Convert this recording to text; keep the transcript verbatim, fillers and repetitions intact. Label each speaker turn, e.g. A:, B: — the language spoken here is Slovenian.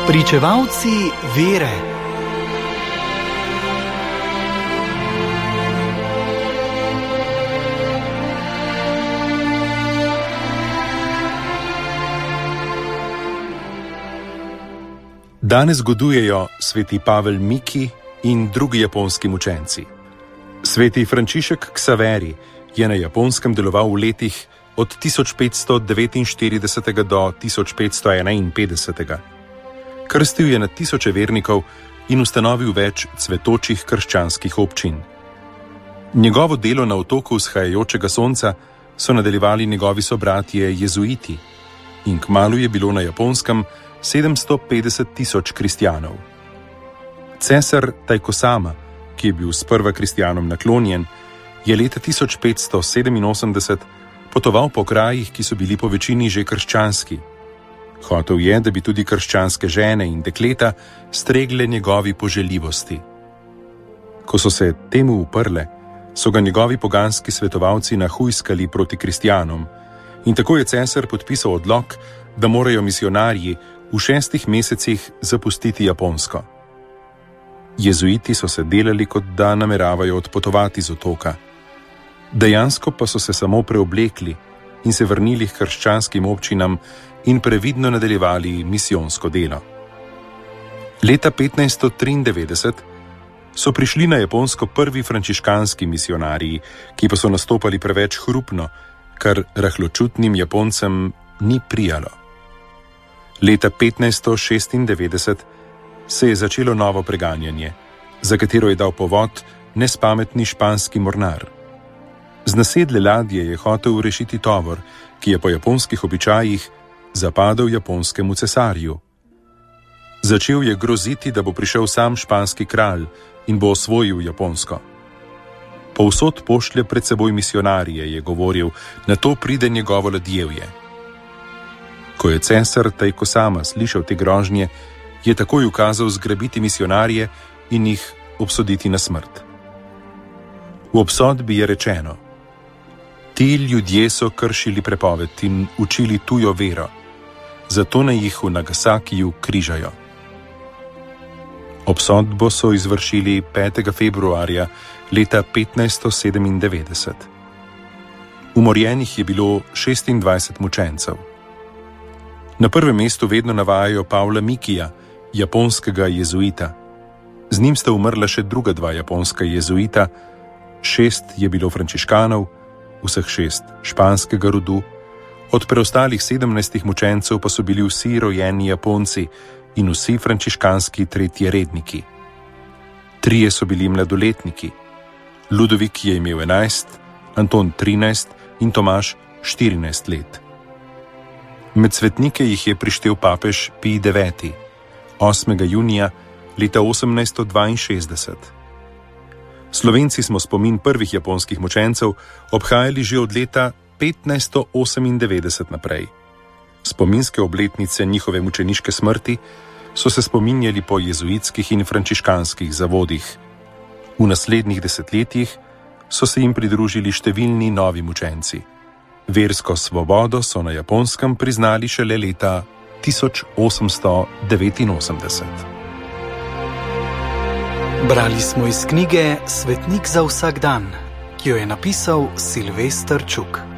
A: Pričevalci vere.
B: Danes zgodujejo sveti Pavel Miki in drugi japonski mučenci. Sveti Frančišek Ksaveri je na Japonskem deloval v letih od tisoč petsto devetinštirideset do tisoč petsto enainpetdeset. Krstil je na tisoče vernikov in ustanovil več cvetočih krščanskih občin. Njegovo delo na otoku vzhajajočega sonca so nadaljevali njegovi sobratje jezuiti in kmalu je bilo na Japonskem sedemsto petdeset tisoč kristjanov. Cesar Tajkosama, ki je bil sprva kristjanom naklonjen, je leta tisoč petsto sedeminosemdeset potoval po krajih, ki so bili po večini že krščanski. Hotel je, da bi tudi krščanske žene in dekleta stregle njegovi poželjivosti. Ko so se temu uprle, so ga njegovi poganski svetovalci nahujskali proti kristjanom in tako je cesar podpisal odlok, da morajo misionarji v šestih mesecih zapustiti Japonsko. Jezuiti so se delali, kot da nameravajo odpotovati z otoka. Dejansko pa so se samo preoblekli in se vrnili k krščanskim občinam in previdno nadaljevali misijonsko delo. Leta petnajststo triindevetdeset so prišli na Japonsko prvi frančiškanski misionarji, ki pa so nastopali preveč hrupno, kar rahločutnim Japoncem ni prijalo. Leta petnajststo šestindevetdeset se je začelo novo preganjanje, za katero je dal povod nespametni španski mornar. Z nasedle ladje je hotel rešiti tovor, ki je po japonskih običajih zapadel japonskemu cesarju. Začel je groziti, da bo prišel sam španski kralj in bo osvojil Japonsko. Povsod pošlje pred seboj misionarje, je govoril, na to pride njegovo ladjevje. Ko je cesar Tajkosama slišal te grožnje, je takoj ukazal zgrabiti misionarje in jih obsoditi na smrt. V obsodbi je rečeno: ti ljudje so kršili prepoved in učili tujo vero, zato naj jih v Nagasakiju križajo. Obsodbo so izvršili petega februarja leta petnajststo sedemindevetdeset. Umorjenih je bilo šestindvajset mučencev. Na prvem mestu vedno navajajo Pavla Mikija, japonskega jezuita. Z njim sta umrla še druga dva japonska jezuita, šest je bilo frančiškanov, vseh šest španskega rodu, od preostalih sedemnajstih mučencev pa so bili vsi rojeni Japonci in vsi frančiškanski tretjeredniki. Trije so bili mladoletniki, Ludovik je imel enajst, Anton trinajst in Tomaž štirinajst let. Med svetnike jih je prištel papež Pij deveti, osmega junija leta osemnajststo dvainšestdeset. Slovenci smo spomin prvih japonskih mučencev obhajali že od leta petnajststo osemindevetdeset naprej. Spominske obletnice njihove mučeniške smrti so se spominjali po jezuitskih in frančiškanskih zavodih. V naslednjih desetletjih so se jim pridružili številni novi mučenci. Versko svobodo so na Japonskem priznali šele leta tisoč osemsto devetinosemdeset.
A: Brali smo iz knjige Svetnik za vsak dan, ki jo je napisal Silvester Čuk.